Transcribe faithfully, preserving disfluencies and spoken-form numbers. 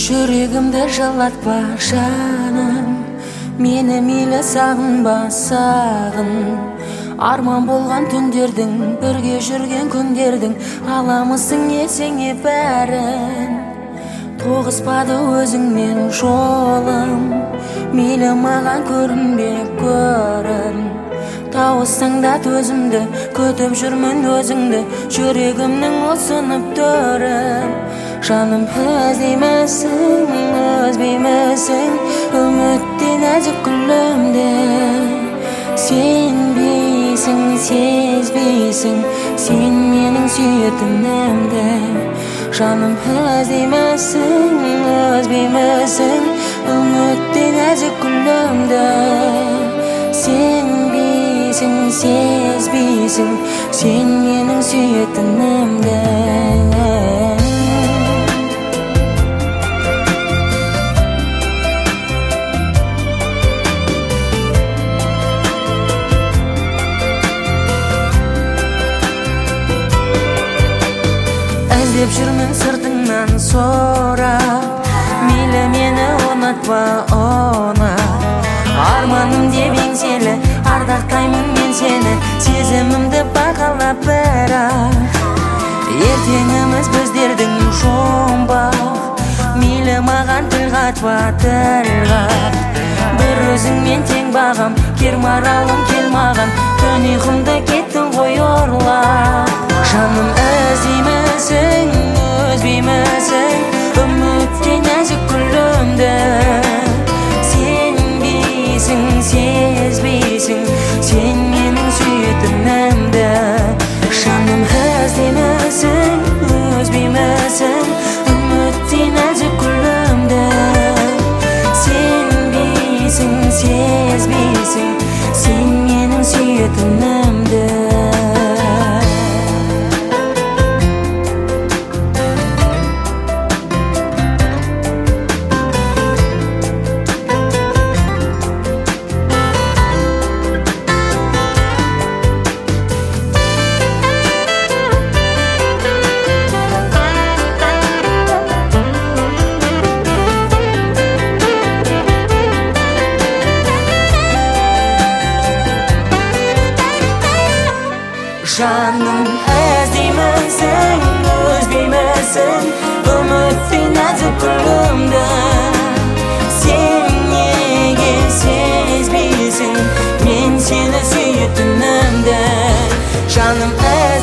Жүрегімді жылатпа жаным, мені мейлі сағынба сағын. Арман болған түндердің, бірге жүрген күндердің, аламысың есіңе бәрін. Тоғыспады өзіңмен жолым, мейлі маған көрінбе көрін. Тауыссаң да төзімді, күтіп жүрмін өзіңді, жүрегімнің осынып төрін. Жаным іздеймісің, өзбеймісің, үмітте нәзік күлімді. Сенбейсің, сезбейсің, сен менің сүйетінімді. Жаным іздеймісің, өзбеймісің, үмітте нәзік күлімді. Сенбейсің, сезбейсің, сен менің сүйетінімді. Іздеп жүрмін сыртыңнан сорап, мейлі мені ұнатпа ұнат. Арманым деп еңселі, ардақтаймын мен сені, сезімімді бағалап бірақ. Ертеңіміз біздердің жұмбақ, мейлі маған тіл қатпа тіл қат. Бір өзіңмен тең бағам, кер маралым кел маған, түн ұйқымда кеттің ғой ұрлап. Жаным іздеймісің, өзбеймісің, үмітте нәзік күлімді. Сенбейсің, сезбейсің, сен менің сүйетінімді. Жаным іздеймісің, өзбеймісің, үмітте нәзік күлімді. Сенбейсің, сезбейсің, сен менің сүйетінімді. Жаным іздеймісің, өзбеймісің, үмітте нәзік күлімді. Сен неге сезбейсің, мен сені сүйетінімді. Жаным